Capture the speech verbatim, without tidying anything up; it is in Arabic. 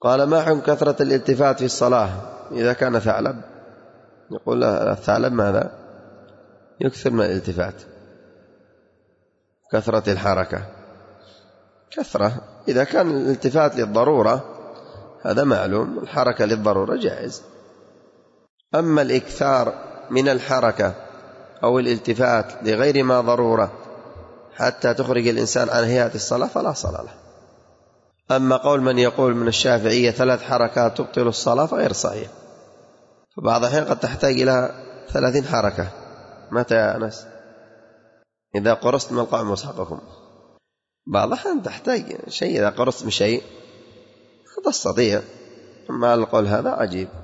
قال: ما حكم كثرة الالتفات في الصلاة إذا كان ثعلب؟ يقول الثعلب ماذا؟ يكثر من الالتفات، كثرة الحركة كثرة. إذا كان الالتفات للضرورة هذا معلوم، الحركة للضرورة جائز. أما الإكثار من الحركة أو الالتفات لغير ما ضرورة حتى تخرج الإنسان عن هيئة الصلاة فلا صلاة له. أما قول من يقول من الشافعية ثلاث حركات تبطل الصلاة فغير صحيح، فبعض الحين قد تحتاج إلى ثلاثين حركة. متى يا أنس؟ إذا قرصت من القوم مسحقكم. بعض الحين تحتاج شيء، إذا قرصت من شيء تستطيع. أما القول هذا عجيب.